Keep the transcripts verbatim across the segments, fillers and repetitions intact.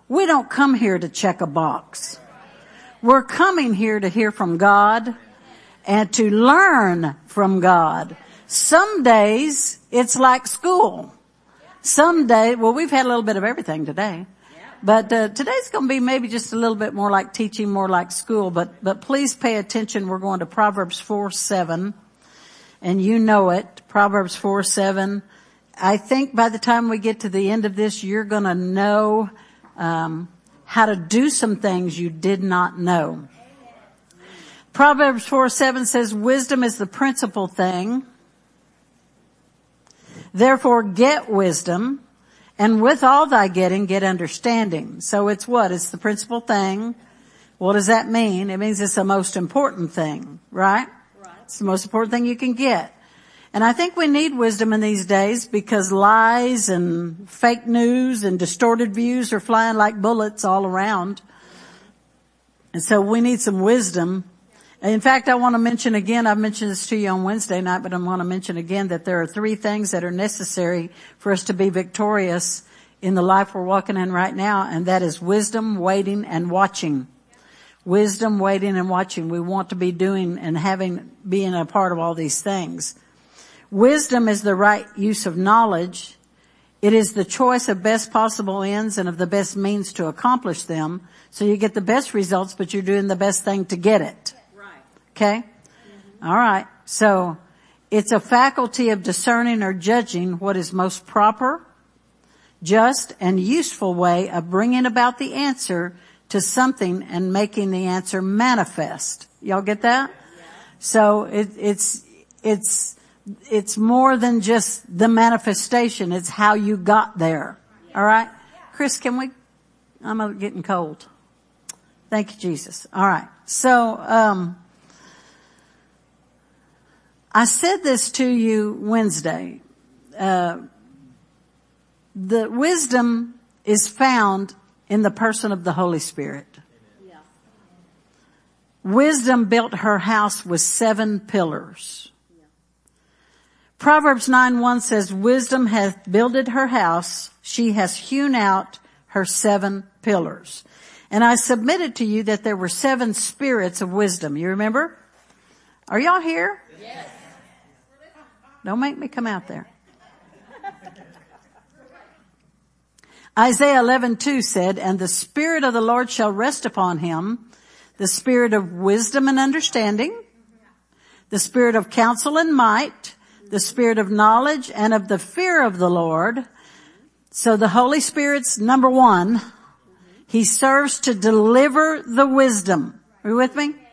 We don't come here to check a box. We're coming here to hear from God and to learn from God. Some days it's like school. Some day, well, we've had a little bit of everything today. But uh, today's going to be maybe just a little bit more like teaching, more like school. But but please pay attention. We're going to Proverbs four seven. And you know it. Proverbs four seven. I think by the time we get to the end of this, you're going to know um how to do some things you did not know. Proverbs four seven says, wisdom is the principal thing. Therefore get wisdom. And with all thy getting, get understanding. So it's what? It's the principal thing. What does that mean? It means it's the most important thing, right? Right. It's the most important thing you can get. And I think we need wisdom in these days because lies and fake news and distorted views are flying like bullets all around. And so we need some wisdom. In fact, I want to mention again, I mentioned this to you on Wednesday night, but I want to mention again that there are three things that are necessary for us to be victorious in the life we're walking in right now, and that is wisdom, waiting, and watching. Wisdom, waiting, and watching. We want to be doing and having, being a part of all these things. Wisdom is the right use of knowledge. It is the choice of best possible ends and of the best means to accomplish them. So you get the best results, but you're doing the best thing to get it. Okay? Mm-hmm. All right. So it's a faculty of discerning or judging what is most proper, just, and useful way of bringing about the answer to something and making the answer manifest. Y'all get that? Yeah. So it, it's, it's, it's more than just the manifestation. It's how you got there. Yeah. All right? Chris, can we, I'm getting cold. Thank you, Jesus. All right. So, um, I said this to you Wednesday. Uh, the wisdom is found in the person of the Holy Spirit. Yeah. Wisdom built her house with seven pillars. Yeah. Proverbs nine one says, wisdom hath builded her house. She has hewn out her seven pillars. And I submitted to you that there were seven spirits of wisdom. You remember? Are y'all here? Yes. Don't make me come out there. Isaiah eleven two said, and the Spirit of the Lord shall rest upon him, the Spirit of wisdom and understanding, the Spirit of counsel and might, the Spirit of knowledge and of the fear of the Lord. So the Holy Spirit's number one. He serves to deliver the wisdom. Are you with me?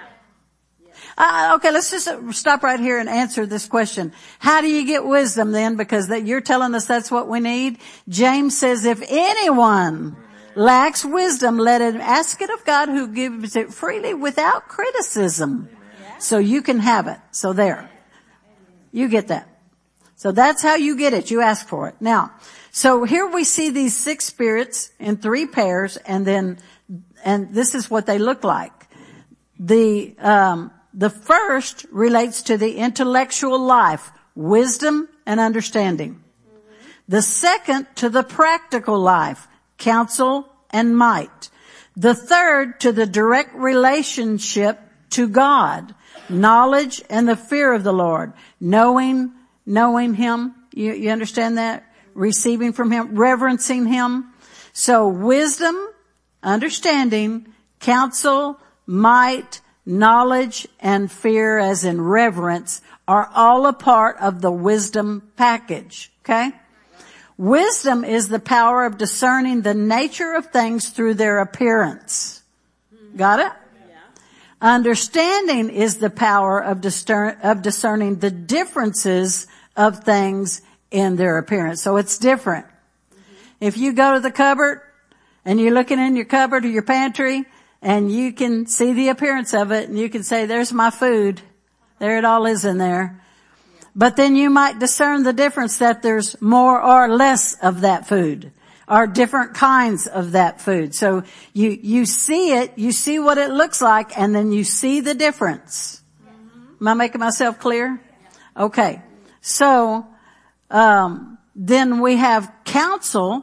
Uh, okay, let's just stop right here and answer this question. How do you get wisdom then? Because that you're telling us that's what we need. James says, if anyone lacks wisdom, let him ask it of God who gives it freely without criticism. So you can have it. So there. You get that. So that's how you get it. You ask for it. Now, so here we see these six spirits in three pairs, and then, and this is what they look like. The, um, The first relates to the intellectual life, wisdom and understanding. The second to the practical life, counsel and might. The third to the direct relationship to God, knowledge and the fear of the Lord. Knowing, knowing Him. You, you understand that? Receiving from Him, reverencing Him. So wisdom, understanding, counsel, might, knowledge, and fear, as in reverence, are all a part of the wisdom package. Okay? Wisdom is the power of discerning the nature of things through their appearance. Got it? Yeah. Understanding is the power of, discern, of discerning the differences of things in their appearance. So it's different. Mm-hmm. If you go to the cupboard and you're looking in your cupboard or your pantry, and you can see the appearance of it, and you can say, there's my food. There it all is in there. But then you might discern the difference that there's more or less of that food, or different kinds of that food. So you, you see it, you see what it looks like, and then you see the difference. Am I making myself clear? Okay. So, um, then we have counsel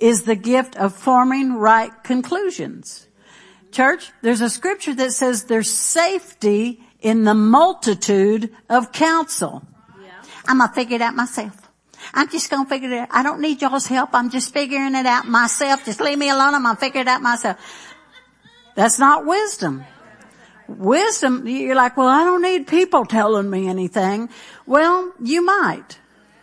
is the gift of forming right conclusions. Church, there's a scripture that says there's safety in the multitude of counsel. Yeah. I'm going to figure it out myself. I'm just going to figure it out. I don't need y'all's help. I'm just figuring it out myself. Just leave me alone. I'm going to figure it out myself. That's not wisdom. Wisdom, you're like, well, I don't need people telling me anything. Well, you might.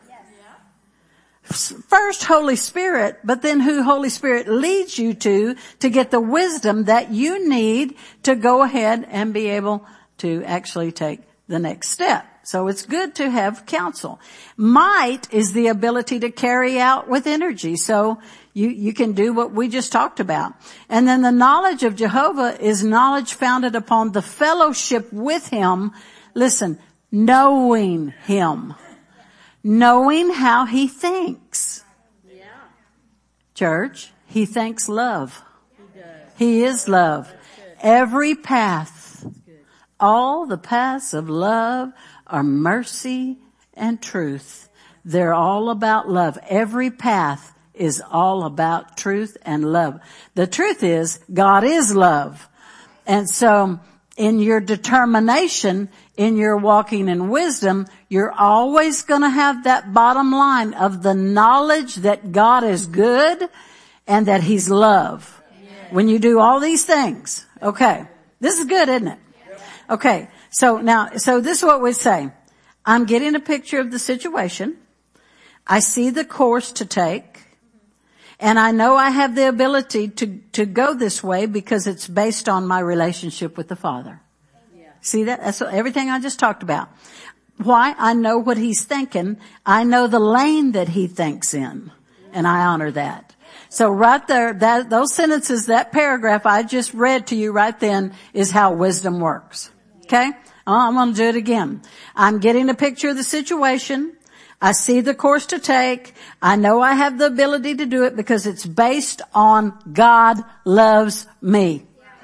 First, Holy Spirit, but then who Holy Spirit leads you to, to get the wisdom that you need to go ahead and be able to actually take the next step. So it's good to have counsel. Might is the ability to carry out with energy. So you, you can do what we just talked about. And then the knowledge of Jehovah is knowledge founded upon the fellowship with Him. Listen, knowing Him. Knowing how He thinks. Yeah. Church, He thinks love. He does. He is love. Every path, all the paths of love are mercy and truth. They're all about love. Every path is all about truth and love. The truth is, God is love. And so, in your determination, in your walking in wisdom, you're always going to have that bottom line of the knowledge that God is good and that He's love. Yeah. When you do all these things, okay, this is good, isn't it? Okay, so now, so this is what we say. I'm getting a picture of the situation. I see the course to take. And I know I have the ability to, to go this way because it's based on my relationship with the Father. Yeah. See that? That's everything I just talked about. Why? I know what He's thinking. I know the lane that He thinks in. And I honor that. So right there, that, those sentences, that paragraph I just read to you right then is how wisdom works. Okay? Oh, I'm going to do it again. I'm getting a picture of the situation. I see the course to take. I know I have the ability to do it because it's based on God loves me.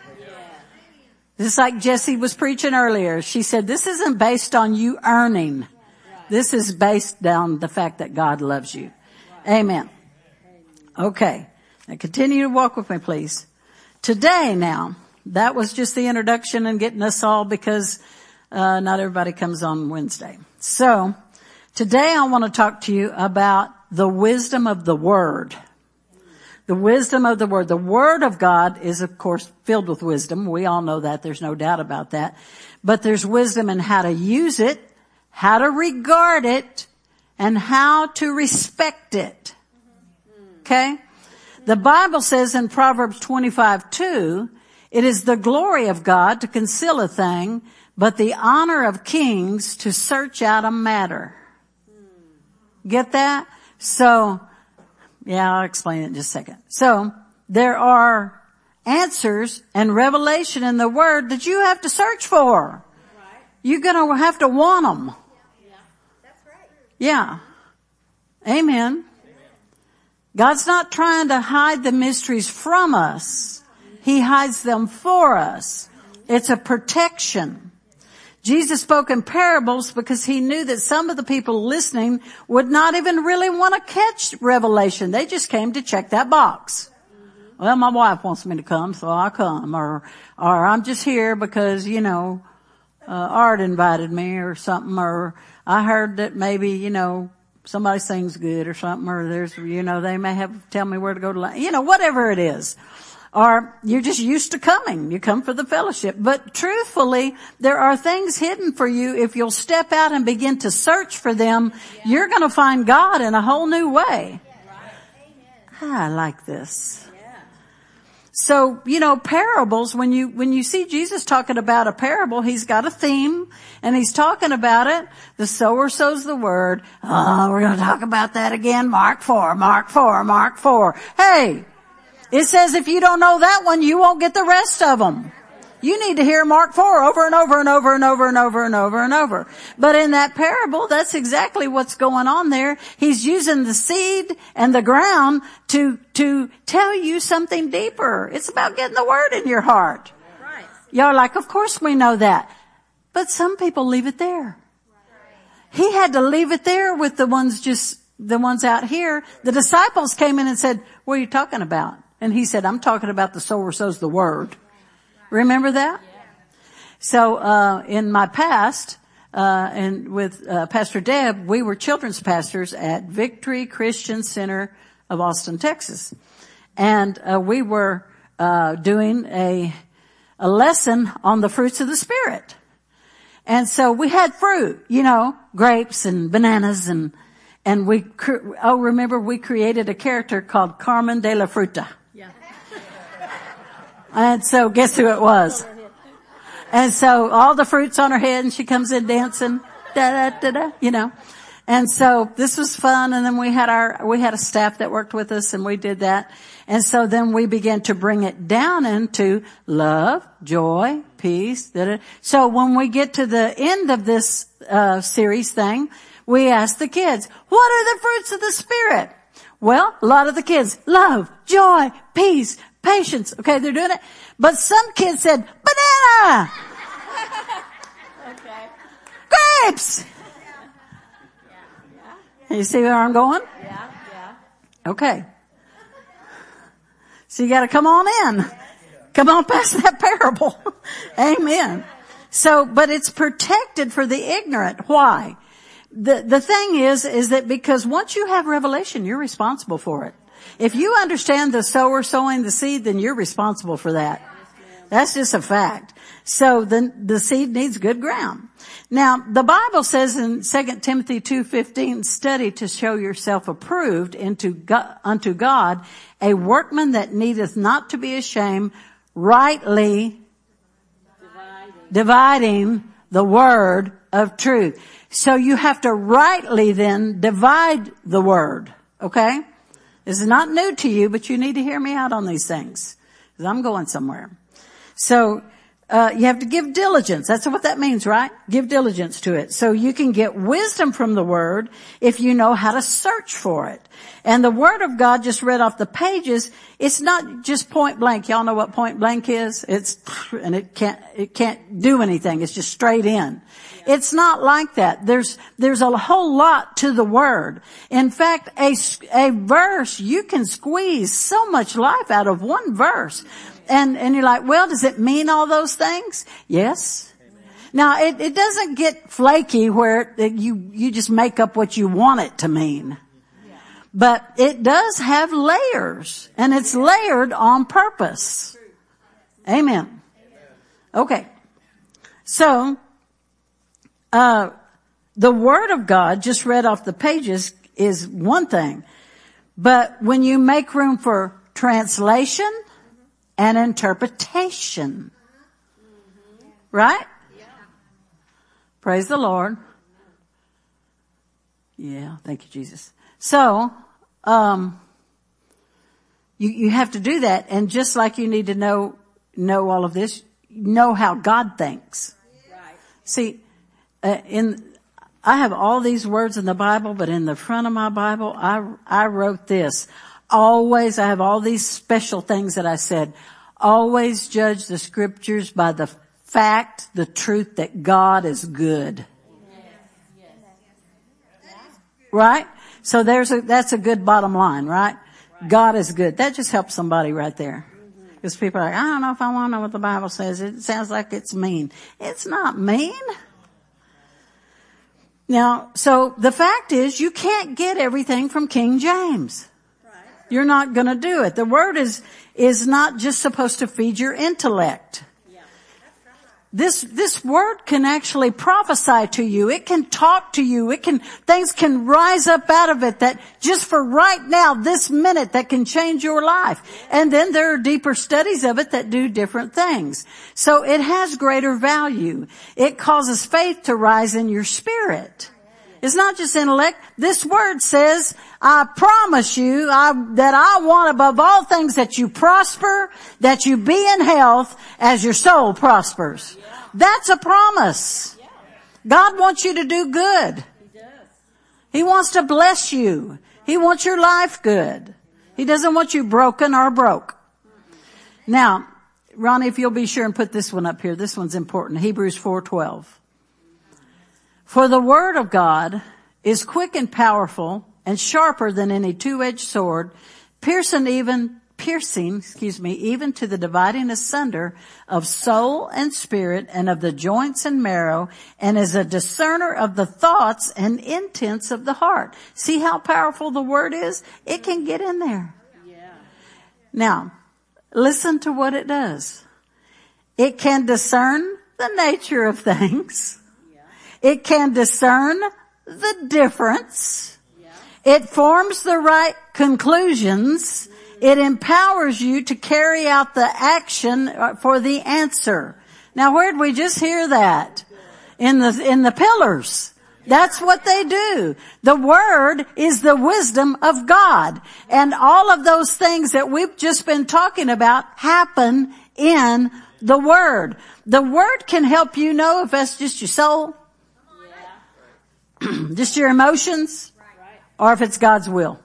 Just like Jessie was preaching earlier. She said, this isn't based on you earning. This is based on the fact that God loves you. Amen. Okay. Now continue to walk with me, please. Today now, that was just the introduction and getting us all because uh not everybody comes on Wednesday. So, today I want to talk to you about the wisdom of the Word. The wisdom of the Word. The Word of God is, of course, filled with wisdom. We all know that. There's no doubt about that. But there's wisdom in how to use it, how to regard it, and how to respect it. Okay? The Bible says in Proverbs twenty-five two, it is the glory of God to conceal a thing, but the honor of kings to search out a matter. Get that? So, yeah, I'll explain it in just a second. So, there are answers and revelation in the Word that you have to search for. Right. You're gonna have to want them. Yeah. That's right. Yeah. Amen. God's not trying to hide the mysteries from us. He hides them for us. It's a protection. Jesus spoke in parables because He knew that some of the people listening would not even really want to catch revelation. They just came to check that box. Mm-hmm. Well, my wife wants me to come, so I'll come. Or, or I'm just here because, you know, uh, Art invited me or something. Or I heard that maybe, you know, somebody sings good or something. Or there's, you know, they may have tell me where to go to lunch. You know, whatever it is. Or you're just used to coming. You come for the fellowship. But truthfully, there are things hidden for you. If you'll step out and begin to search for them, yeah. You're going to find God in a whole new way. Yeah. Right. Ah, I like this. Yeah. So, you know, parables, when you, when you see Jesus talking about a parable, He's got a theme and He's talking about it. The sower sows the word. Oh, we're going to talk about that again. Mark four, Mark four, Mark four. Hey! It says if you don't know that one, you won't get the rest of them. You need to hear Mark four over and over and over and over and over and over and over. But in that parable, that's exactly what's going on there. He's using the seed and the ground to, to tell you something deeper. It's about getting the word in your heart. Right. Y'all are like, of course we know that. But some people leave it there. He had to leave it there with the ones just, the ones out here. The disciples came in and said, what are you talking about? And he said, I'm talking about the sower sows the word. Remember that? So, uh, in my past, uh, and with, uh, Pastor Deb, we were children's pastors at Victory Christian Center of Austin, Texas. And, uh, we were, uh, doing a, a lesson on the fruits of the Spirit. And so we had fruit, you know, grapes and bananas and, and we, oh, remember we created a character called Carmen de la Fruta. Yeah. And so guess who it was? And so all the fruits on her head and she comes in dancing, da da da da, you know. And so this was fun, and then we had our, we had a staff that worked with us and we did that. And so then we began to bring it down into love, joy, peace, da da. So when we get to the end of this, uh, series thing, we ask the kids, what are the fruits of the Spirit? Well, a lot of the kids, love, joy, peace, patience. Okay, they're doing it. But some kids said, banana! Okay. Grapes! You see where I'm going? Yeah, yeah. Okay. So you gotta come on in. Come on past that parable. Amen. So, but it's protected for the ignorant. Why? The, the thing is, is that because once you have revelation, you're responsible for it. If you understand the sower sowing the seed, then you're responsible for that. That's just a fact. So the, the seed needs good ground. Now, the Bible says in Second Timothy two fifteen, study to show yourself approved into God, unto God, a workman that needeth not to be ashamed, rightly dividing, dividing the word of truth. So you have to rightly then divide the word. Okay? This is not new to you, but you need to hear me out on these things, because I'm going somewhere. So, uh, you have to give diligence. That's what that means, right? Give diligence to it. So you can get wisdom from the word if you know how to search for it. And the word of God, just read off the pages, it's not just point blank. Y'all know what point blank is? It's, and it can't, it can't do anything. It's just straight in. It's not like that. There's, there's a whole lot to the word. In fact, a, a verse, you can squeeze so much life out of one verse. And, and you're like, well, does it mean all those things? Yes. Now, it, it doesn't get flaky where it, you, you just make up what you want it to mean. But it does have layers, and it's layered on purpose. Amen. Okay. So, uh, the Word of God, just read off the pages, is one thing. But when you make room for translation and interpretation, right? Praise the Lord. Yeah, thank you, Jesus. So, um, you, you have to do that. And just like you need to know, know all of this, know how God thinks. Right. See, uh, in, I have all these words in the Bible, but in the front of my Bible, I, I wrote this. Always, I have all these special things that I said. Always judge the scriptures by the fact, the truth that God is good. Yes. Yes. Right? So there's a, that's a good bottom line, right? Right? God is good. That just helps somebody right there. Because people are like, I don't know if I want to know what the Bible says. It sounds like it's mean. It's not mean. Now, so the fact is you can't get everything from King James. Right. You're not going to do it. The word is, is not just supposed to feed your intellect. This, this word can actually prophesy to you. It can talk to you. It can, things can rise up out of it that just for right now, this minute, that can change your life. And then there are deeper studies of it that do different things. So it has greater value. It causes faith to rise in your spirit. It's not just intellect. This word says, I promise you I, that I want above all things that you prosper, that you be in health as your soul prospers. Yeah. That's a promise. Yeah. God wants you to do good. He does. He wants to bless you. He wants your life good. He doesn't want you broken or broke. Now, Ronnie, if you'll be sure and put this one up here. This one's important. Hebrews four twelve. For the word of God is quick and powerful and sharper than any two-edged sword, piercing even, piercing, excuse me, even to the dividing asunder of soul and spirit and of the joints and marrow, and is a discerner of the thoughts and intents of the heart. See how powerful the word is? It can get in there. Yeah. Now, listen to what it does. It can discern the nature of things. Yeah. It can discern the difference. Yeah. It forms the right conclusions. It empowers you to carry out the action for the answer. Now, where did we just hear that? In the, in the pillars. That's what they do. The word is the wisdom of God. And all of those things that we've just been talking about happen in the word. The word can help you know if that's just your soul, just your emotions, or if it's God's will.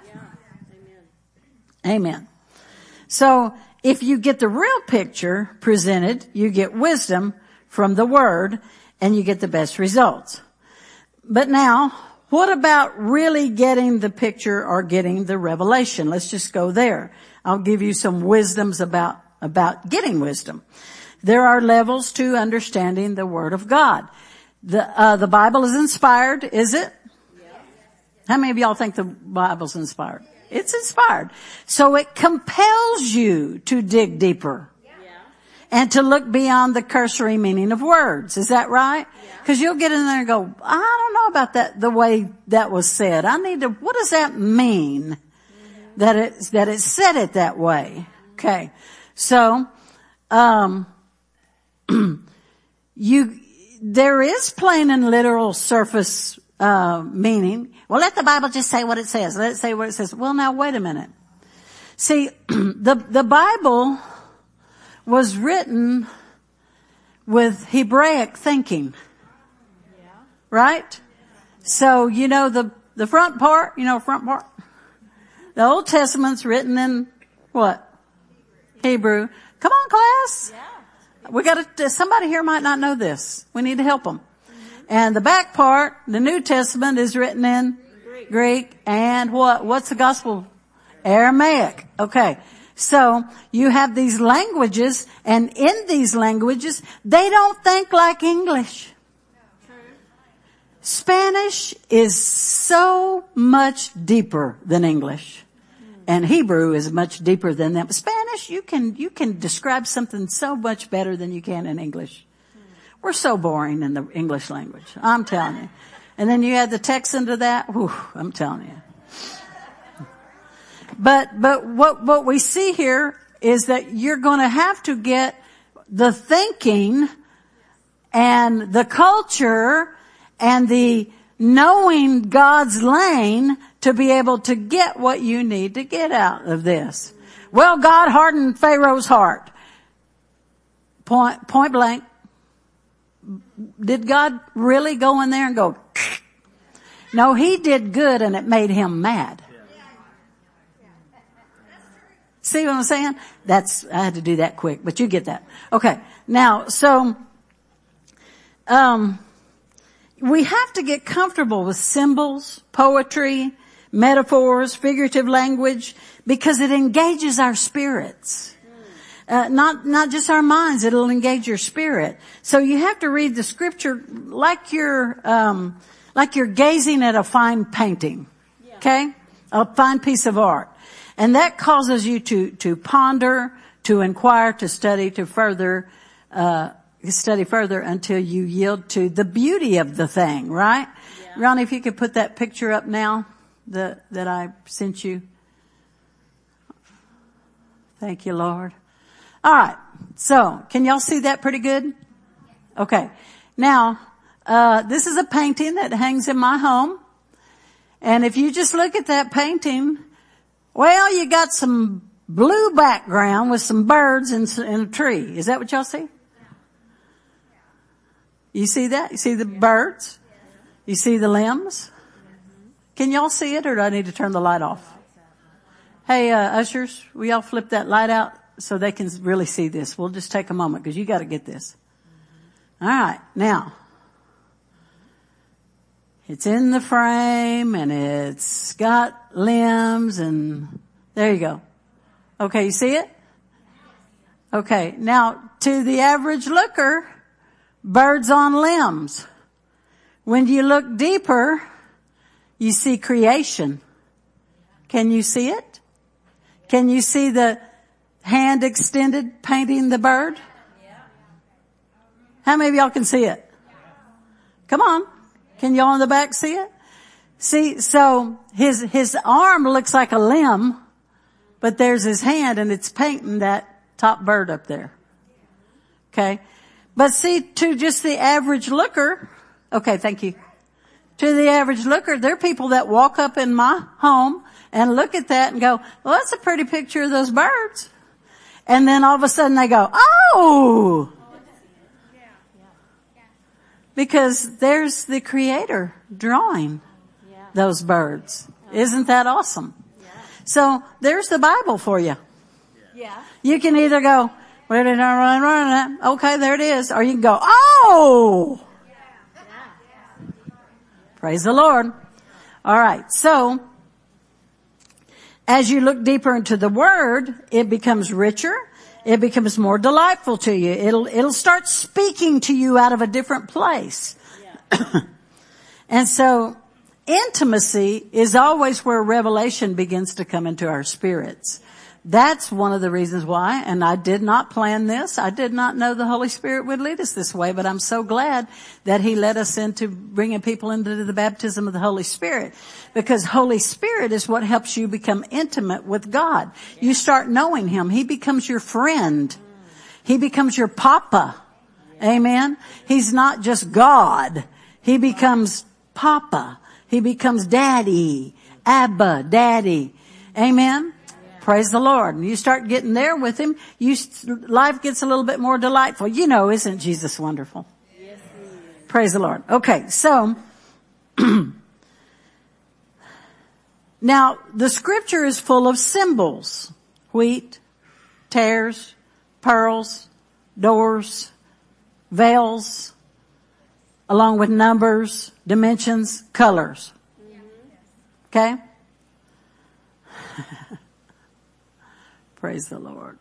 Amen. So if you get the real picture presented, you get wisdom from the word and you get the best results. But now, what about really getting the picture or getting the revelation? Let's just go there. I'll give you some wisdoms about, about getting wisdom. There are levels to understanding the word of God. The, uh, the Bible is inspired, is it? How many of y'all think the Bible's inspired? It's inspired. So it compels you to dig deeper. Yeah. And to look beyond the cursory meaning of words. Is that right? Because yeah. You'll get in there and go, I don't know about that, the way that was said. I need to, what does that mean? Mm-hmm. That it, that it said it that way. Okay. So, um, you, there is plain and literal surface Uh, meaning, well, let the Bible just say what it says. Let it say what it says. Well, now, wait a minute. See, the, the Bible was written with Hebraic thinking. Right? So, you know, the, the front part, you know, front part. The Old Testament's written in what? Hebrew. Come on, class. We gotta, somebody here might not know this. We need to help them. And the back part, the New Testament, is written in Greek. Greek and what? What's the gospel? Aramaic. Okay. So you have these languages, and in these languages, they don't think like English. Spanish is so much deeper than English. And Hebrew is much deeper than that. But Spanish, you can, you can describe something so much better than you can in English. We're so boring in the English language. I'm telling you. And then you add the Texan to that. Whew, I'm telling you. But, but what, what we see here is that you're going to have to get the thinking and the culture and the knowing God's lane to be able to get what you need to get out of this. Well, God hardened Pharaoh's heart. Point, point blank. Did God really go in there and go? No, he did good and it made him mad. See what I'm saying? That's, I had to do that quick, but you get that. Okay. Now, so, um, we have to get comfortable with symbols, poetry, metaphors, figurative language, because it engages our spirits. Uh, not, not just our minds, it'll engage your spirit. So you have to read the scripture like you're, um, like you're gazing at a fine painting. Okay? A fine piece of art. And that causes you to, to ponder, to inquire, to study, to further, uh, study further until you yield to the beauty of the thing, right? Yeah. Ronnie, if you could put that picture up now, the, that I sent you. Thank you, Lord. All right. So, can y'all see that pretty good? Okay. Now, uh, this is a painting that hangs in my home. And if you just look at that painting, well, you got some blue background with some birds and, and a tree. Is that what y'all see? You see that? You see the birds? You see the limbs? Can y'all see it, or do I need to turn the light off? Hey, uh, ushers, will y'all flip that light out so they can really see this? We'll just take a moment because you got to get this. All right. Now, it's in the frame and it's got limbs and There you go. Okay, you see it? Okay, now to the average looker, birds on limbs. When you look deeper, you see creation. Can you see it? Can you see the hand extended painting the bird? How many of y'all can see it? Come on. Can y'all in the back see it? See, so his, his arm looks like a limb, but there's his hand and it's painting that top bird up there. Okay. But see, to just the average looker, okay, thank you. To the average looker, there are people that walk up in my home and look at that and go, well, that's a pretty picture of those birds. And then all of a sudden they go, oh! Because there's the Creator drawing those birds. Isn't that awesome? So there's the Bible for you. Yeah. You can either go, where did I run, run, run? Okay, there it is. Or you can go, oh! Praise the Lord. All right. So, as you look deeper into the Word, it becomes richer. It becomes more delightful to you. It'll, it'll start speaking to you out of a different place. Yeah. And so, intimacy is always where revelation begins to come into our spirits. That's one of the reasons why, and I did not plan this. I did not know the Holy Spirit would lead us this way, but I'm so glad that He led us into bringing people into the baptism of the Holy Spirit. Because Holy Spirit is what helps you become intimate with God. You start knowing Him. He becomes your friend. He becomes your papa. Amen? He's not just God. He becomes papa. He becomes daddy. Abba, daddy. Amen? Praise the Lord. And you start getting there with Him, you, life gets a little bit more delightful. You know, isn't Jesus wonderful? Yes, He is. Praise the Lord. Okay, so, now, the scripture is full of symbols. Wheat, tares, pearls, doors, veils, along with numbers, dimensions, colors. Okay? Praise the Lord.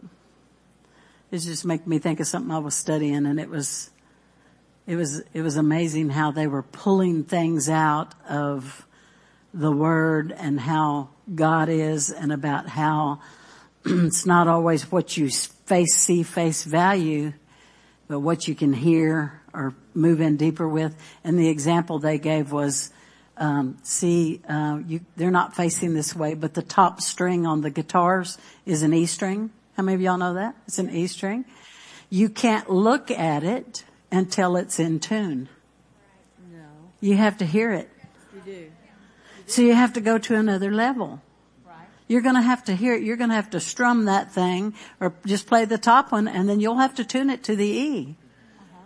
It just made me think of something I was studying, and it was, it was, it was amazing how they were pulling things out of the Word and how God is, and about how it's not always what you face, see, face value, but what you can hear or move in deeper with. And the example they gave was, Um, see, uh, you, they're not facing this way, but the top string on the guitars is an E string. How many of y'all know that? It's an E string. You can't look at it until it's in tune. No. You have to hear it. You do. You do. So you have to go to another level. Right. You're going to have to hear it. You're going to have to strum that thing, or just play the top one, and then you'll have to tune it to the E. Uh-huh.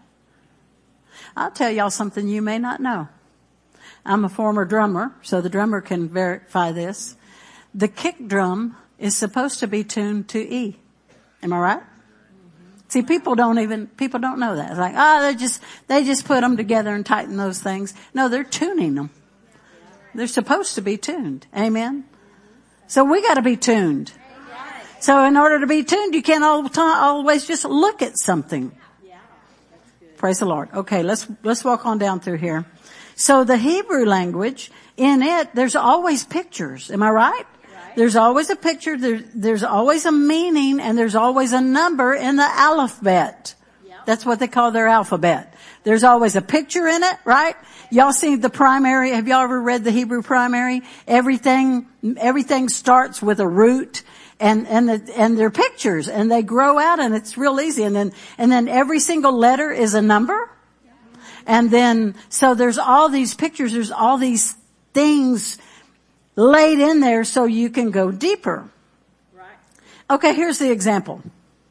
I'll tell y'all something you may not know. I'm a former drummer, so the drummer can verify this. The kick drum is supposed to be tuned to E. Am I right? Mm-hmm. See, people don't even, people don't know that. It's like, oh, they just, they just put them together and tighten those things. No, they're tuning them. They're supposed to be tuned. Amen? So we gotta be tuned. So in order to be tuned, you can't all the time, always just look at something. Praise the Lord. Okay, let's, let's walk on down through here. So the Hebrew language, in it, there's always pictures. Am I right? Right. There's always a picture, there, there's always a meaning, and there's always a number in the alphabet. Yep. That's what they call their alphabet. There's always a picture in it, right? Y'all seen the primary? Have y'all ever read the Hebrew primary? Everything, everything starts with a root. And, and, the, and they're pictures, and they grow out, and it's real easy. And then, and then every single letter is a number. And then, so there's all these pictures, there's all these things laid in there so you can go deeper. Right. Okay, here's the example.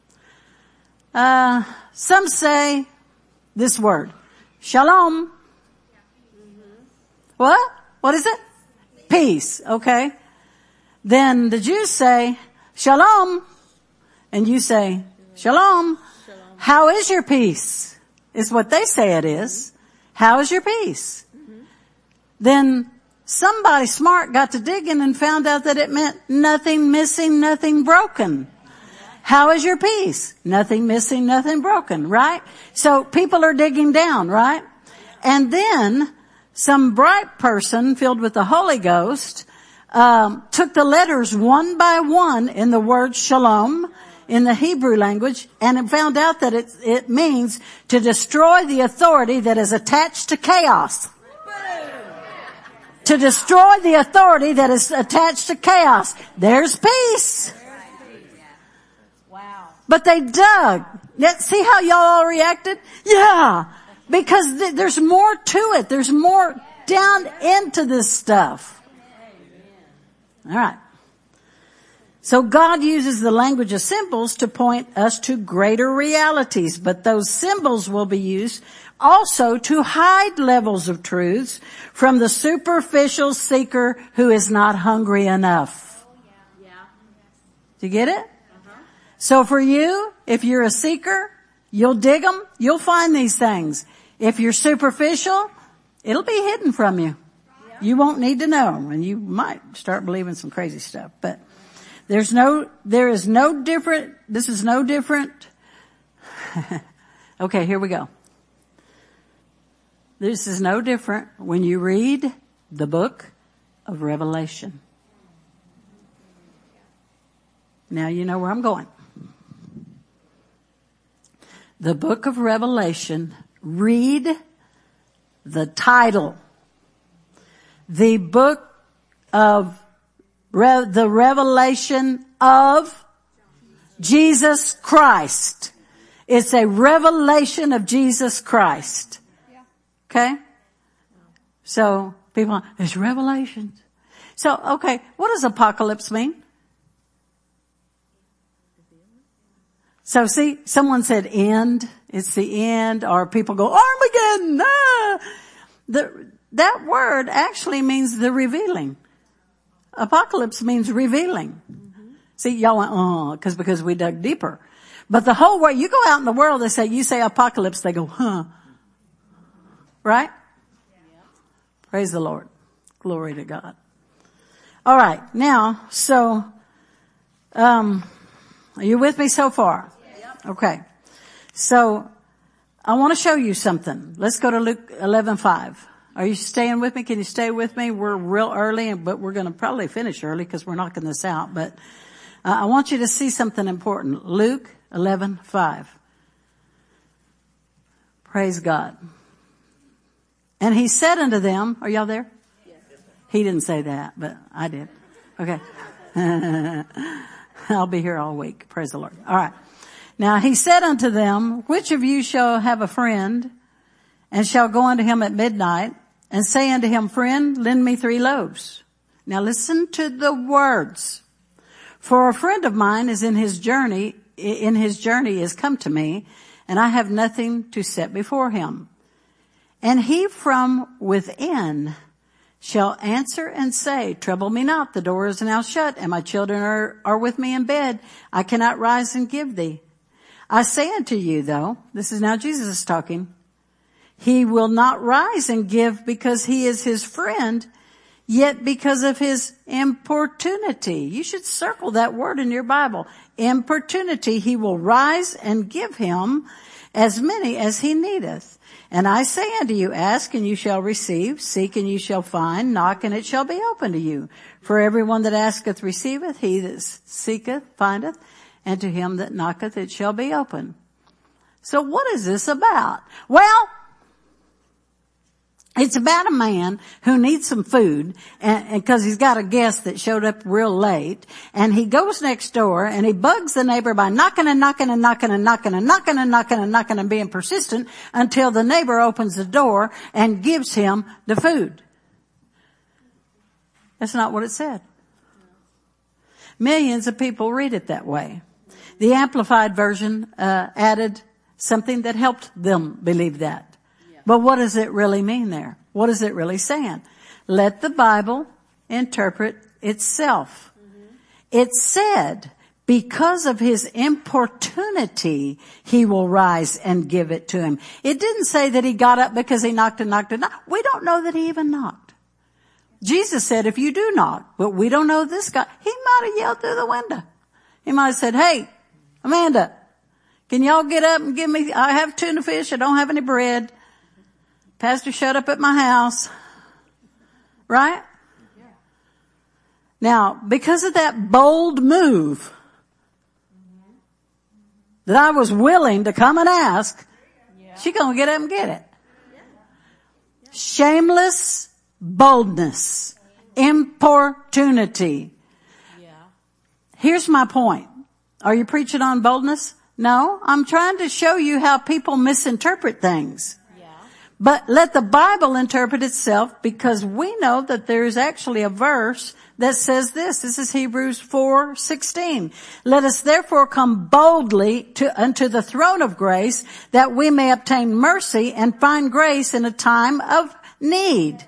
Uh, some say this word, shalom. Mm-hmm. What? What is it? Peace. Okay. Then the Jews say, shalom. And you say, shalom. Shalom. How is your peace? Is what they say it is. How is your peace? Mm-hmm. Then somebody smart got to digging and found out that it meant nothing missing, nothing broken. How is your peace? Nothing missing, nothing broken, right? So people are digging down, right? And then some bright person filled with the Holy Ghost um, took the letters one by one in the word shalom in the Hebrew language, and it found out that it, it means to destroy the authority that is attached to chaos. To destroy the authority that is attached to chaos. There's peace. Wow. But they dug. See how y'all all reacted? Yeah. Because th- there's more to it. There's more down into this stuff. All right. So God uses the language of symbols to point us to greater realities, but those symbols will be used also to hide levels of truths from the superficial seeker who is not hungry enough. Do you get it? So for you, if you're a seeker, you'll dig them, you'll find these things. If you're superficial, it'll be hidden from you. You won't need to know, and you might start believing some crazy stuff, but There's no, there is no different, this is no different. Okay, here we go. This is no different when you read the book of Revelation. Now you know where I'm going. The book of Revelation, read the title. The book of Re- the revelation of Jesus Christ. It's a revelation of Jesus Christ. Okay? So, people, it's revelations. So, okay, what does apocalypse mean? So see, someone said end. It's the end. Or people go, Armageddon! Ah! The, that word actually means the revealing. Apocalypse means revealing. Mm-hmm. See, y'all went, oh, cause, because we dug deeper. But the whole way, you go out in the world, they say, you say apocalypse, they go, huh. Right? Yeah. Praise the Lord. Glory to God. All right. Now, so, um, are you with me so far? Yeah. Okay. So, I want to show you something. Let's go to Luke eleven five. Are you staying with me? Can you stay with me? We're real early, but we're going to probably finish early because we're knocking this out. But uh, I want you to see something important. Luke eleven five. Praise God. And he said unto them, are y'all there? Yes. He didn't say that, but I did. Okay. I'll be here all week. Praise the Lord. All right. Now he said unto them, which of you shall have a friend and shall go unto him at midnight and say unto him, friend, lend me three loaves. Now listen to the words. For a friend of mine is in his journey, in his journey is come to me, and I have nothing to set before him. And he from within shall answer and say, trouble me not, the door is now shut, and my children are, are with me in bed. I cannot rise and give thee. I say unto you, though, this is now Jesus talking, he will not rise and give because he is his friend, yet because of his importunity. You should circle that word in your Bible. Importunity, he will rise and give him as many as he needeth. And I say unto you, ask and you shall receive, seek and you shall find, knock and it shall be opened to you. For everyone that asketh receiveth, he that seeketh findeth, and to him that knocketh it shall be opened. So what is this about? Well, it's about a man who needs some food, and because he's got a guest that showed up real late, and he goes next door and he bugs the neighbor by knocking and knocking and knocking and knocking and knocking and knocking and knocking and being persistent until the neighbor opens the door and gives him the food. That's not what it said. Millions of people read it that way. The Amplified Version uh, added something that helped them believe that. But what does it really mean there? What is it really saying? Let the Bible interpret itself. Mm-hmm. It said, because of his importunity, he will rise and give it to him. It didn't say that he got up because he knocked and knocked and knocked. We don't know that he even knocked. Jesus said, if you do not, but we don't know this guy, he might have yelled through the window. He might have said, hey, Amanda, can y'all get up and give me, I have tuna fish, I don't have any bread. Pastor showed up at my house. Right? Yeah. Now, because of that bold move mm-hmm. that I was willing to come and ask, yeah. she's gonna get up and get it. Yeah. Yeah. Shameless boldness. Importunity. Yeah. Here's my point. Are you preaching on boldness? No, I'm trying to show you how people misinterpret things. But let the Bible interpret itself, because we know that there is actually a verse that says this. This is Hebrews four sixteen. Let us therefore come boldly to unto the throne of grace, that we may obtain mercy and find grace in a time of need.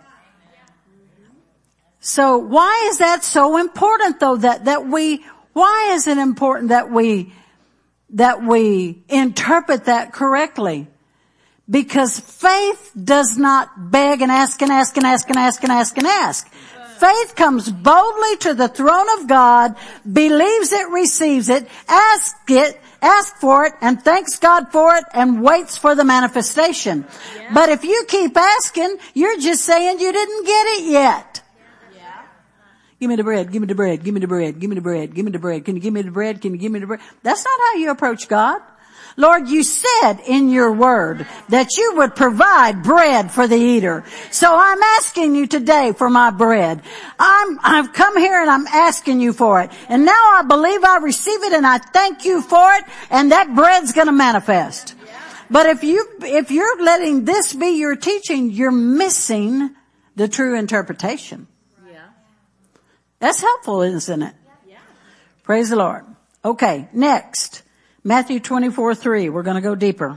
So why is that so important though, that, that we, why is it important that we, that we interpret that correctly? Because faith does not beg and ask and ask and ask and ask and ask and ask. Faith comes boldly to the throne of God, believes it, receives it, asks it, asks for it, and thanks God for it, and waits for the manifestation. Yeah. But if you keep asking, you're just saying you didn't get it yet. Yeah. Give me the bread, give me the bread, give me the bread, give me the bread, give me the bread. Can you give me the bread? Can you give me the bread? That's not how you approach God. Lord, you said in your word that you would provide bread for the eater. So I'm asking you today for my bread. I'm, I've come here and I'm asking you for it. And now I believe I receive it and I thank you for it, and that bread's gonna manifest. But if you, if you're letting this be your teaching, you're missing the true interpretation. That's helpful, isn't it? Praise the Lord. Okay, next. Matthew twenty-four three. We're going to go deeper.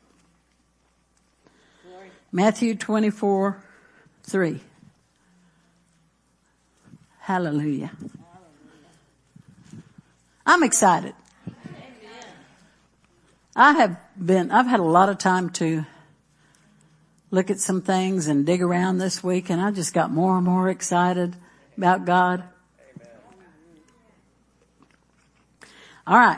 Glory. Matthew twenty-four three. Hallelujah. Hallelujah. I'm excited. Amen. I have been, I've had a lot of time to look at some things and dig around this week, and I just got more and more excited about God. Amen. All right.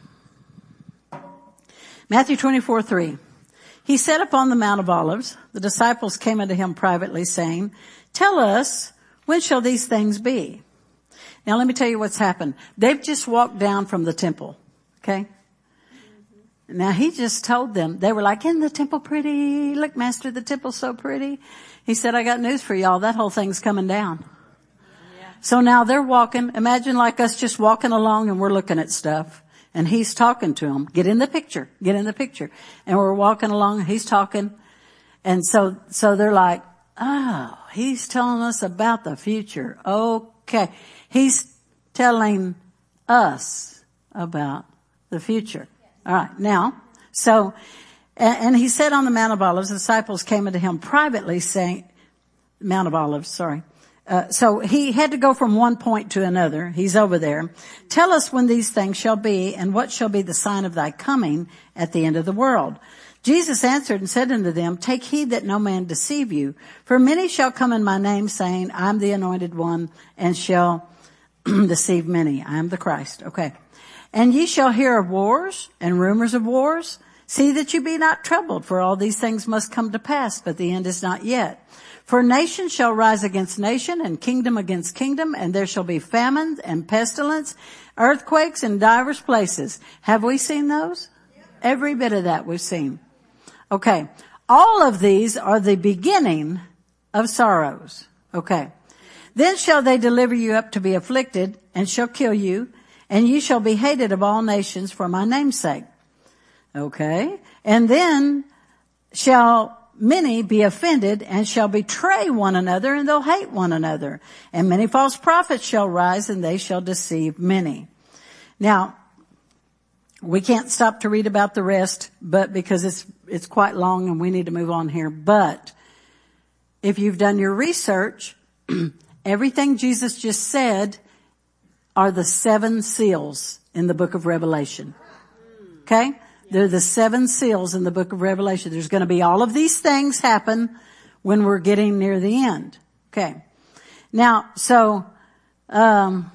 Matthew twenty-four three. He sat upon the Mount of Olives. The disciples came unto him privately, saying, tell us, when shall these things be? Now let me tell you what's happened. They've just walked down from the temple. Okay? Mm-hmm. Now he just told them, they were like, isn't the temple pretty? Look, Master, the temple's so pretty. He said, I got news for y'all. That whole thing's coming down. Yeah. So now they're walking. Imagine like us just walking along and we're looking at stuff. And he's talking to them. Get in the picture. Get in the picture. And we're walking along. He's talking. And so, so they're like, oh, he's telling us about the future. Okay. He's telling us about the future. All right. Now, so, and, and he said on the Mount of Olives, the disciples came unto him privately saying, Mount of Olives, sorry. Uh, so he had to go from one point to another. He's over there. Tell us when these things shall be, and what shall be the sign of thy coming at the end of the world. Jesus answered and said unto them, take heed that no man deceive you. For many shall come in my name, saying, I'm the anointed one, and shall deceive many. I am the Christ. Okay. And ye shall hear of wars and rumors of wars. See that you be not troubled, for all these things must come to pass, but the end is not yet. For nation shall rise against nation, and kingdom against kingdom, and there shall be famines and pestilence, earthquakes in divers places. Have we seen those? Every bit of that we've seen. Okay. All of these are the beginning of sorrows. Okay. Then shall they deliver you up to be afflicted, and shall kill you, and you shall be hated of all nations for my name's sake. Okay. And then shall many be offended, and shall betray one another, and they'll hate one another. And many false prophets shall rise, and they shall deceive many. Now, we can't stop to read about the rest, but because it's, it's quite long and we need to move on here. But if you've done your research, everything Jesus just said are the seven seals in the book of Revelation. Okay? They're the seven seals in the book of Revelation. There's going to be all of these things happen when we're getting near the end. Okay. Now, so, um,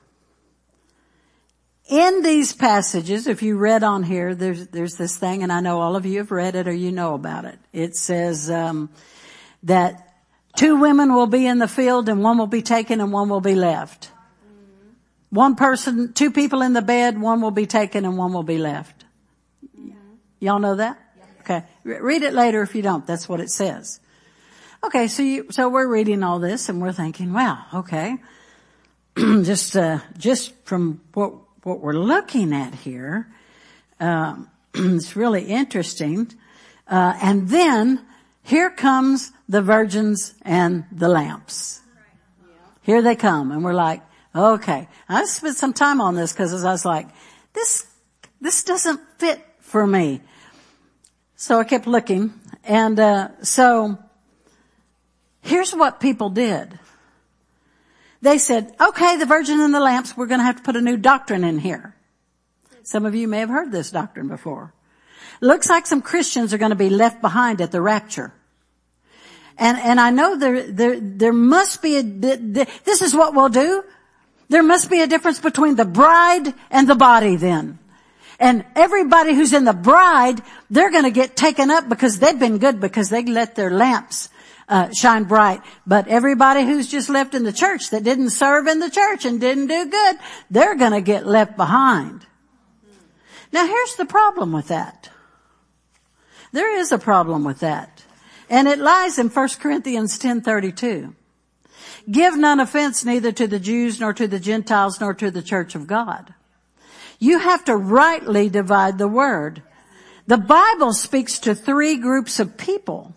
in these passages, if you read on here, there's, there's this thing, and I know all of you have read it or you know about it. It says, um, that two women will be in the field and one will be taken and one will be left. Mm-hmm. One person, two people in the bed, one will be taken and one will be left. Mm-hmm. Y'all know that? Yeah. Okay. R- read it later if you don't. That's what it says. Okay. So you, so we're reading all this and we're thinking, wow, okay. just, uh, just from what, what we're looking at here, um, it's really interesting. Uh, and then here comes the virgins and the lamps. Here they come. And we're like, okay. I spent some time on this because I was like, this, this doesn't fit for me. So I kept looking. And, uh, so here's what people did. They said, okay, the virgin and the lamps, we're going to have to put a new doctrine in here. Some of you may have heard this doctrine before. Looks like some Christians are going to be left behind at the rapture. And, and I know there, there, there must be a, this is what we'll do. There must be a difference between the bride and the body then. And everybody who's in the bride, they're going to get taken up because they've been good because they let their lamps Uh, shine bright. But everybody who's just left in the church that didn't serve in the church and didn't do good, they're going to get left behind. Now here's the problem with that. There is a problem with that. And it lies in First Corinthians ten thirty-two. Give none offense neither to the Jews nor to the Gentiles nor to the church of God. You have to rightly divide the word. The Bible speaks to three groups of people.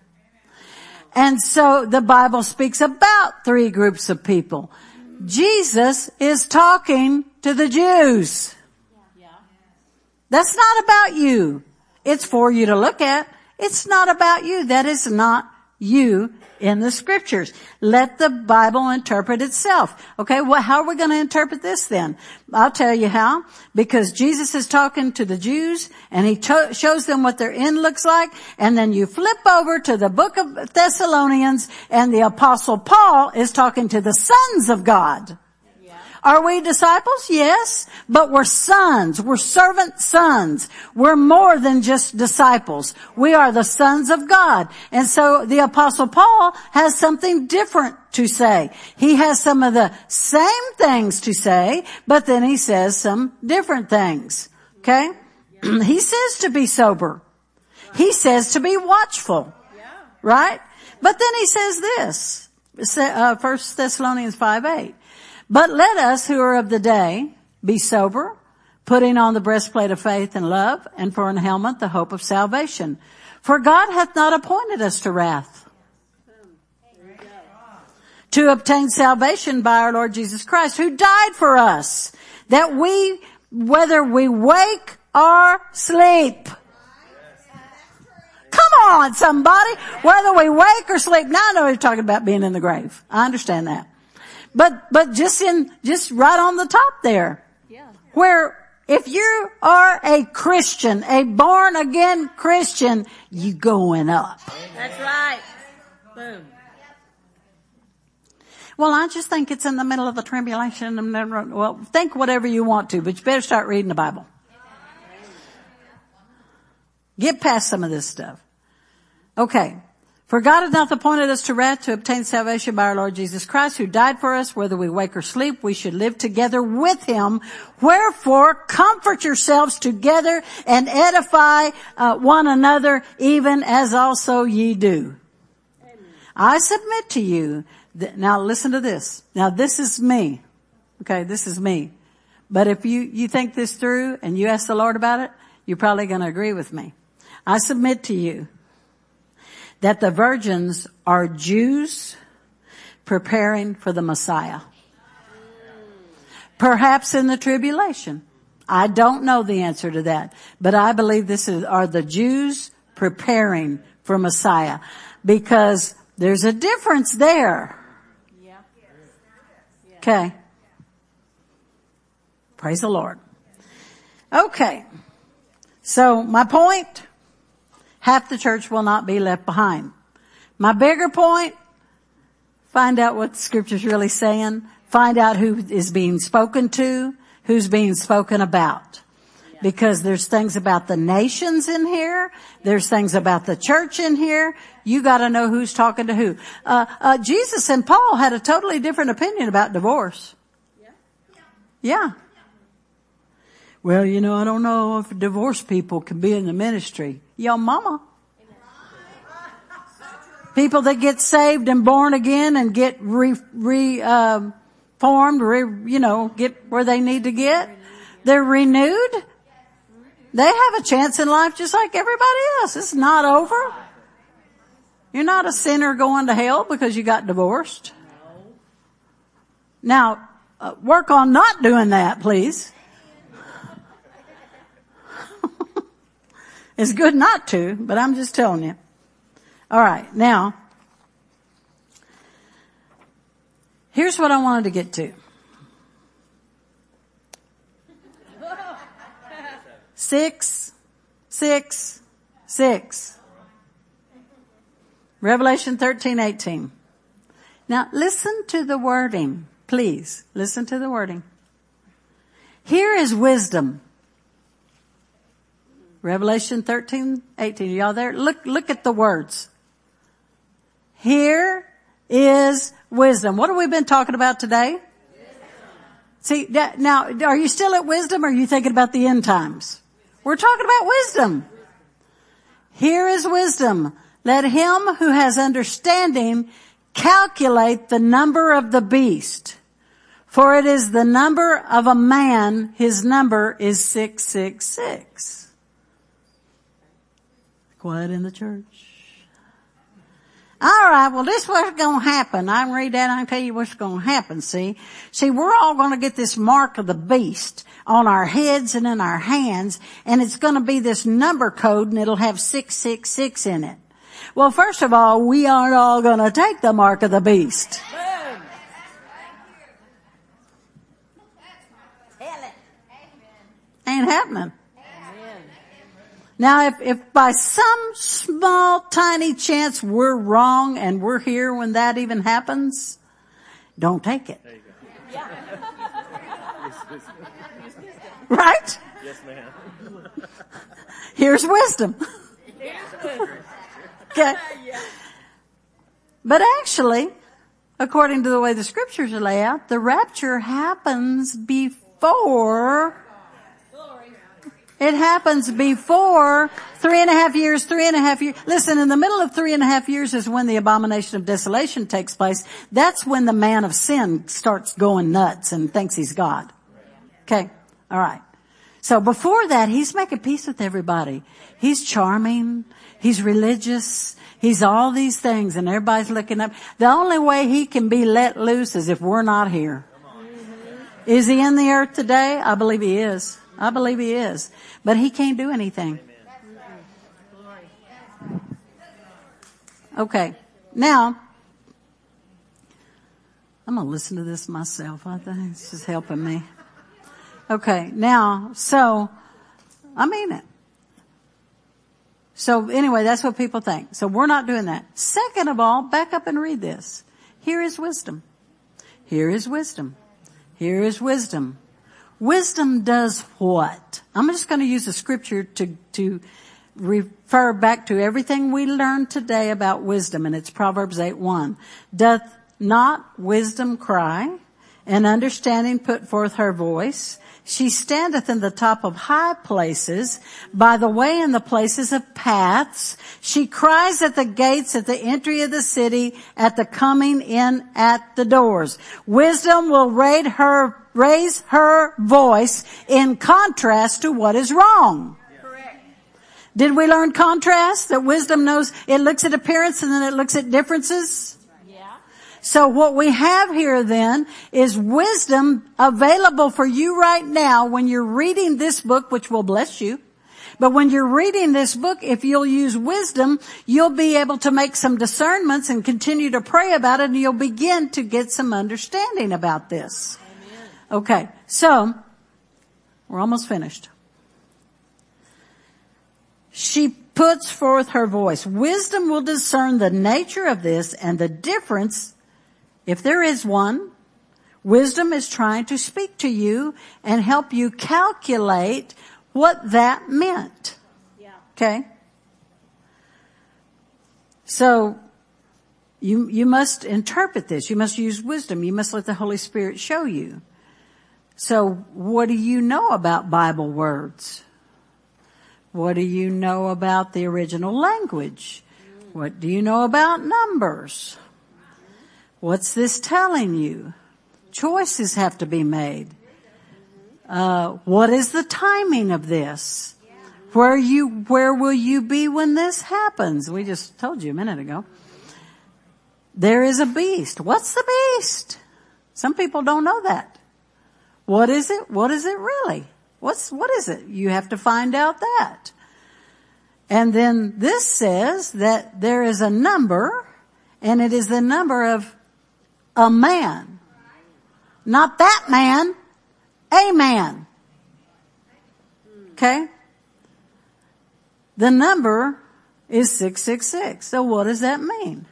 And so the Bible speaks about three groups of people. Jesus is talking to the Jews. That's not about you. It's for you to look at. It's not about you. That is not you in the scriptures. Let the Bible interpret itself. Okay, well, how are we going to interpret this then? I'll tell you how. Because Jesus is talking to the Jews and he to- shows them what their end looks like. And then you flip over to the book of Thessalonians and the Apostle Paul is talking to the sons of God. Are we disciples? Yes. But we're sons. We're servant sons. We're more than just disciples. We are the sons of God. And so the Apostle Paul has something different to say. He has some of the same things to say, but then he says some different things. Okay? He says to be sober. He says to be watchful. Right? But then he says this. Uh, First Thessalonians five eight. But let us who are of the day be sober, putting on the breastplate of faith and love, and for an helmet the hope of salvation. For God hath not appointed us to wrath, to obtain salvation by our Lord Jesus Christ, who died for us, that we, whether we wake or sleep. Come on, somebody. Whether we wake or sleep. Now I know you're talking about being in the grave. I understand that. But, but just in, just right on the top there. Yeah. Where if you are a Christian, a born again Christian, you going up. That's right. Boom. Well, I just think it's in the middle of the tribulation. Well, think whatever you want to, but you better start reading the Bible. Get past some of this stuff. Okay. For God hath not appointed us to wrath, to obtain salvation by our Lord Jesus Christ, who died for us. Whether we wake or sleep, we should live together with him. Wherefore, comfort yourselves together and edify uh, one another, even as also ye do. Amen. I submit to you. That, now listen to this. Now this is me. Okay, this is me. But if you, you think this through and you ask the Lord about it, you're probably going to agree with me. I submit to you that the virgins are Jews preparing for the Messiah. Perhaps in the tribulation. I don't know the answer to that. But I believe this is, are the Jews preparing for Messiah. Because there's a difference there. Okay. Praise the Lord. Okay. So my point, half the church will not be left behind. My bigger point, Find out what the scripture's really saying. Find out who is being spoken to, who's being spoken about. Because there's things about the nations in here. There's things about the church in here. You gotta know who's talking to who. Uh, uh, Jesus and Paul had a totally different opinion about divorce. Yeah. Well, you know, I don't know if divorced people can be in the ministry. Yo, mama. People that get saved and born again and get re, re, uh, formed, re, you know, get where they need to get. They're renewed. They have a chance in life just like everybody else. It's not over. You're not a sinner going to hell because you got divorced. Now, uh, work on not doing that, please. It's good not to, but I'm just telling you. All right, now, here's what I wanted to get to. Six, six, six. Revelation thirteen eighteen. Now, listen to the wording, please. Listen to the wording. Here is wisdom. Revelation thirteen eighteen. Are y'all there? Look, look at the words. Here is wisdom. What have we been talking about today? Wisdom. See, that, now, are you still at wisdom or are you thinking about the end times? We're talking about wisdom. Here is wisdom. Let him who has understanding calculate the number of the beast. For it is the number of a man. His number is six six six. Quiet in the church. All right, well, this is what's going to happen. I can read that and I can tell you what's going to happen, see. See, we're all going to get this mark of the beast on our heads and in our hands, and it's going to be this number code, and it'll have six six six in it. Well, first of all, we aren't all going to take the mark of the beast. Boom. Tell it. Ain't happening. Now, if, if by some small, tiny chance we're wrong and we're here when that even happens, don't take it. There you go. Yeah. Right? Yes, ma'am. Here's wisdom. Okay. But actually, according to the way the scriptures are laid out, the rapture happens before It happens before three and a half years, three and a half years. Listen, in the middle of three and a half years is when the abomination of desolation takes place. That's when the man of sin starts going nuts and thinks he's God. Okay. All right. So before that, he's making peace with everybody. He's charming. He's religious. He's all these things and everybody's looking up. The only way he can be let loose is if we're not here. Is he in the earth today? I believe he is. I believe he is. But he can't do anything. Okay. Now, I'm going to listen to this myself. I think it's just helping me. Okay. Now, so, I mean it. So anyway, that's what people think. So we're not doing that. Second of all, back up and read this. Here is wisdom. Here is wisdom. Here is wisdom. Wisdom does what? I'm just going to use the scripture to, to refer back to everything we learned today about wisdom, and it's Proverbs eight one. Doth not wisdom cry, and understanding put forth her voice? She standeth in the top of high places, by the way in the places of paths. She cries at the gates, at the entry of the city, at the coming in at the doors. Wisdom will raise her, raise her voice in contrast to what is wrong. Correct. Did we learn contrast? That wisdom knows, it looks at appearance and then it looks at differences? So what we have here then is wisdom available for you right now when you're reading this book, which will bless you. But when you're reading this book, if you'll use wisdom, you'll be able to make some discernments and continue to pray about it, and you'll begin to get some understanding about this. Amen. Okay, so we're almost finished. She puts forth her voice. Wisdom will discern the nature of this and the difference if there is one, wisdom is trying to speak to you and help you calculate what that meant. Yeah. Okay? So, you, you must interpret this. You must use wisdom. You must let the Holy Spirit show you. So, what do you know about Bible words? What do you know about the original language? What do you know about numbers? What's this telling you? Choices have to be made. Uh, what is the timing of this? Where you, where will you be when this happens? We just told you a minute ago. There is a beast. What's the beast? Some people don't know that. What is it? What is it really? What's, what is it? You have to find out that. And then this says that there is a number, and it is the number of a man. Not that man, a man. Okay? The number is six six six. So what does that mean?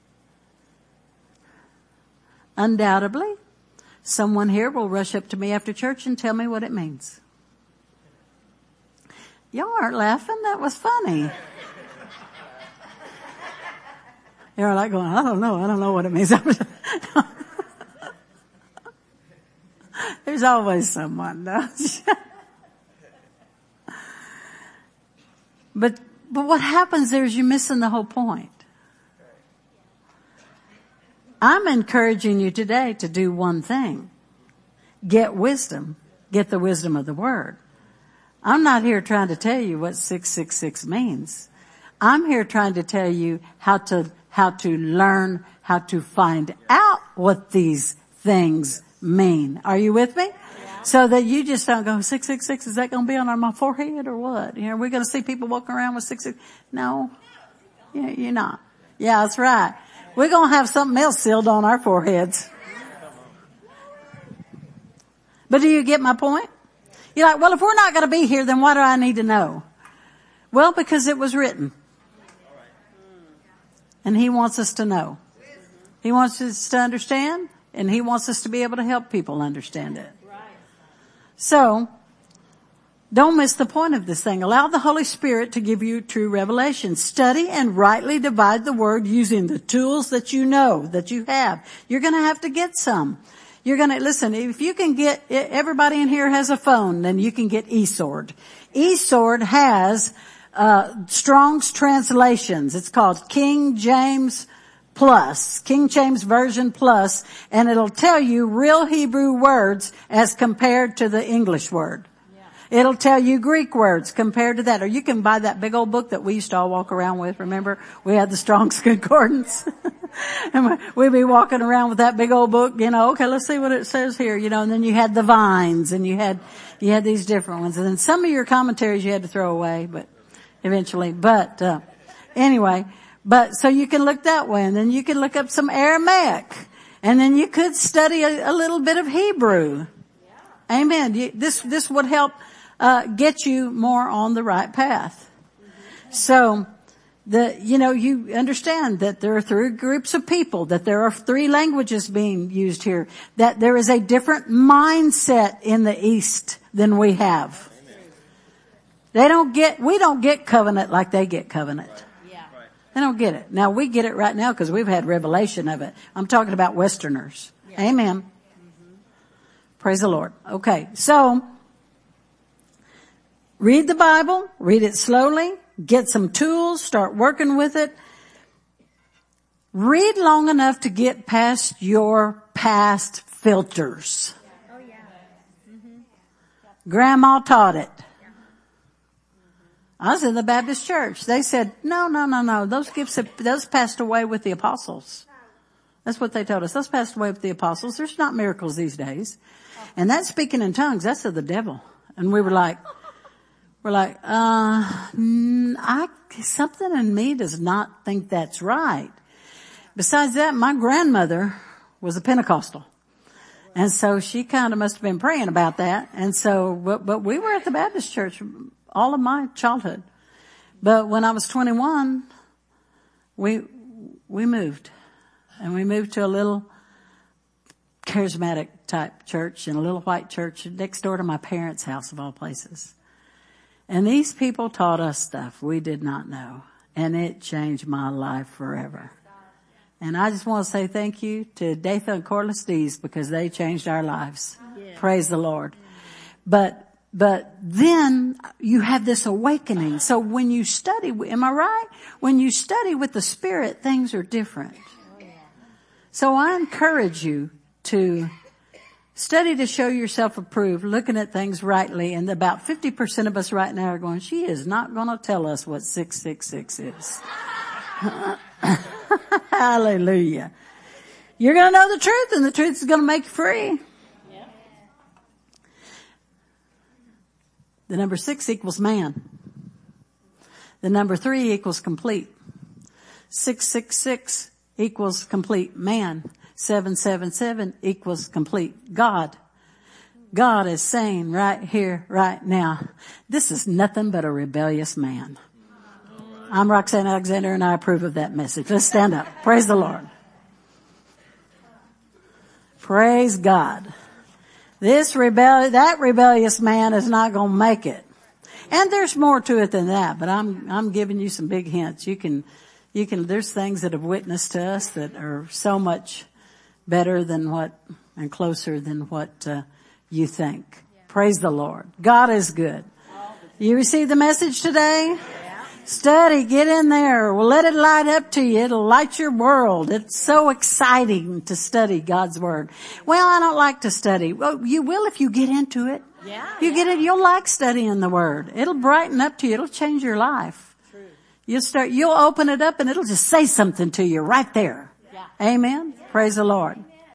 Undoubtedly, someone here will rush up to me after church and tell me what it means. Y'all aren't laughing. That was funny. You're like going, I don't know. I don't know what it means. There's always someone, don't you? But, but what happens there is you're missing the whole point. I'm encouraging you today to do one thing. Get wisdom. Get the wisdom of the Word. I'm not here trying to tell you what six six six means. I'm here trying to tell you how to, how to learn, how to find out what these things mean. Are you with me? Yeah. So that you just don't go, six six six, is that going to be on my forehead or what? You know, we're going to see people walking around with six six. No, yeah, you're not. Yeah, that's right. We're going to have something else sealed on our foreheads. But do you get my point? You're like, well, if we're not going to be here, then why do I need to know? Well, because it was written. And He wants us to know. He wants us to understand, and He wants us to be able to help people understand it. So, don't miss the point of this thing. Allow the Holy Spirit to give you true revelation. Study and rightly divide the Word using the tools that you know, that you have. You're going to have to get some. You're going to, listen, if you can get, everybody in here has a phone, then you can get eSword. eSword has, uh, Strong's translations. It's called King James Plus, King James Version Plus, and it'll tell you real Hebrew words as compared to the English word. It'll tell you Greek words compared to that. Or you can buy that big old book that we used to all walk around with. Remember? We had the Strong's Concordance. And we'd be walking around with that big old book, you know, okay, let's see what it says here, you know, and then you had the Vines, and you had, you had these different ones. And then some of your commentaries you had to throw away, but eventually, but, uh, anyway, but so you can look that way, and then you can look up some Aramaic, and then you could study a, a little bit of Hebrew. Yeah. Amen. You, this, this would help Uh, get you more on the right path. So, the, you know, you understand that there are three groups of people, that there are three languages being used here, that there is a different mindset in the East than we have. They don't get, we don't get covenant like they get covenant. Yeah. They don't get it. Now we get it right now because we've had revelation of it. I'm talking about Westerners. Yeah. Amen. Mm-hmm. Praise the Lord. Okay. So, read the Bible, read it slowly, get some tools, start working with it. Read long enough to get past your past filters. Oh, yeah. Mm-hmm. Grandma taught it. I was in the Baptist church. They said, no, no, no, no. Those gifts, have, those passed away with the apostles. That's what they told us. Those passed away with the apostles. There's not miracles these days. And that speaking in tongues, that's of the devil. And we were like, We're like, uh, I, something in me does not think that's right. Besides that, my grandmother was a Pentecostal. And so she kind of must have been praying about that. And so, but, but we were at the Baptist church all of my childhood. But when I was twenty-one, we, we moved. And we moved to a little, charismatic type church in a little white church next door to my parents' house of all places. And these people taught us stuff we did not know. And it changed my life forever. And I just want to say thank you to Datha and Corliss Dees because they changed our lives. Yeah. Praise the Lord. But, but then you have this awakening. So when you study, am I right? When you study with the Spirit, things are different. So I encourage you to study to show yourself approved, looking at things rightly. And about fifty percent of us right now are going, she is not going to tell us what six six six is. Hallelujah. You're going to know the truth, and the truth is going to make you free. Yeah. The number six equals man. The number three equals complete. six six six equals complete man. seven seven seven equals complete God. God is saying right here, right now, this is nothing but a rebellious man. I'm Roxanne Alexander, and I approve of that message. Let's stand up. Praise the Lord. Praise God. This rebel, that rebellious man is not going to make it. And there's more to it than that, but I'm, I'm giving you some big hints. You can, you can, there's things that have witnessed to us that are so much better than what, and closer than what, uh, you think. Praise the Lord. God is good. You received the message today? Study, get in there. Well, let it light up to you. It'll light your world. It's so exciting to study God's Word. Well, I don't like to study. Well, you will if you get into it. Yeah. You yeah. get it, you'll like studying the Word. It'll brighten up to you. It'll change your life. True. You'll start, you'll open it up and it'll just say something to you right there. Yeah. Amen. Yeah. Praise the Lord.